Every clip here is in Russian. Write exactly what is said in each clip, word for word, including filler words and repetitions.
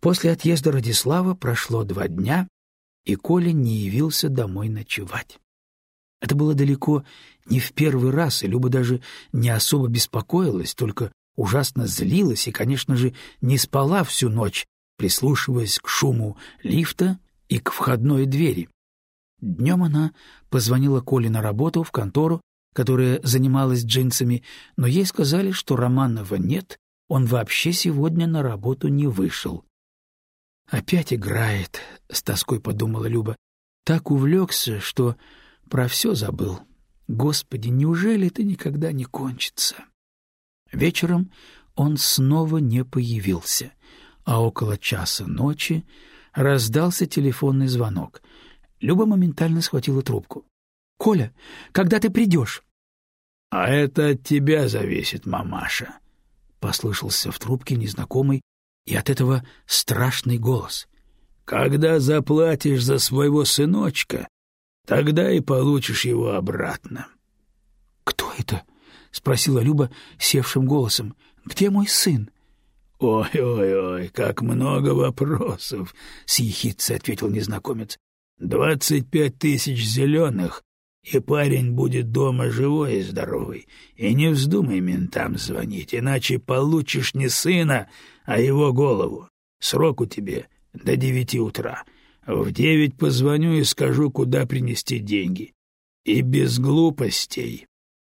После отъезда Радислава прошло два дня, и Коля не явился домой ночевать. Это было далеко не в первый раз, и Люба даже не особо беспокоилась, только ужасно злилась и, конечно же, не спала всю ночь, прислушиваясь к шуму лифта и к входной двери. Днем она позвонила Коле на работу в контору, которая занималась джинсами, но ей сказали, что Романова нет, он вообще сегодня на работу не вышел. «Опять играет», — с тоской подумала Люба. «Так увлекся, что про все забыл. Господи, неужели это никогда не кончится?» Вечером он снова не появился, а около часа ночи раздался телефонный звонок. Люба моментально схватила трубку. «Коля, когда ты придешь?» «А это от тебя зависит, мамаша», — послышался в трубке незнакомый и от этого страшный голос. «Когда заплатишь за своего сыночка, тогда и получишь его обратно». «Кто это?» — спросила Люба севшим голосом. «Где мой сын?» «Ой-ой-ой, как много вопросов!» — с ехидцей ответил незнакомец. «Двадцать пять тысяч зеленых, и парень будет дома живой и здоровый. И не вздумай ментам звонить, иначе получишь не сына, а его голову. Срок у тебя до девяти утра. В девять позвоню и скажу, куда принести деньги. И без глупостей».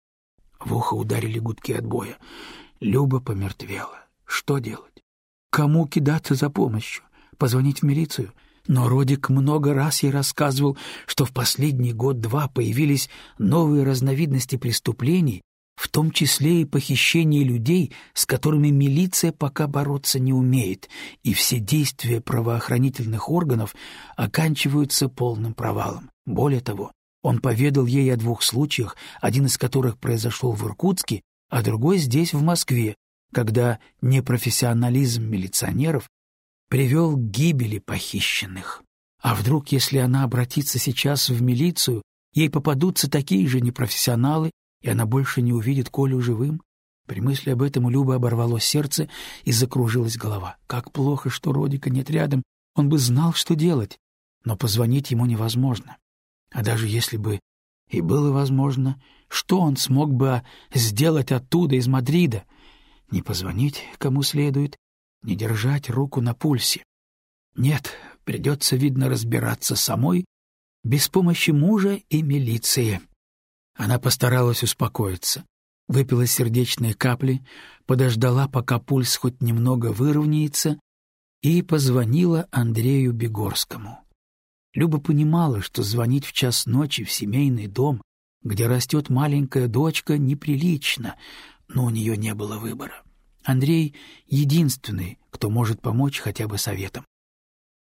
В ухо ударили гудки отбоя. Люба помертвела. Что делать? Кому кидаться за помощью? Позвонить в милицию? Но Родик много раз ей рассказывал, что в последний год-два появились новые разновидности преступлений, в том числе и похищение людей, с которыми милиция пока бороться не умеет, и все действия правоохранительных органов оканчиваются полным провалом. Более того, он поведал ей о двух случаях, один из которых произошел в Иркутске, а другой здесь, в Москве, когда непрофессионализм милиционеров привел к гибели похищенных. А вдруг, если она обратится сейчас в милицию, ей попадутся такие же непрофессионалы, и она больше не увидит Колю живым? При мысли об этом у Любы оборвалось сердце и закружилась голова. Как плохо, что Родика нет рядом, он бы знал, что делать. Но позвонить ему невозможно. А даже если бы и было возможно, что он смог бы сделать оттуда, из Мадрида? Не позвонить кому следует, не держать руку на пульсе. Нет, придется, видно, разбираться самой, без помощи мужа и милиции. Она постаралась успокоиться, выпила сердечные капли, подождала, пока пульс хоть немного выровняется, и позвонила Андрею Бегорскому. Люба понимала, что звонить в час ночи в семейный дом, где растет маленькая дочка, неприлично, но у нее не было выбора. Андрей — единственный, кто может помочь хотя бы советом.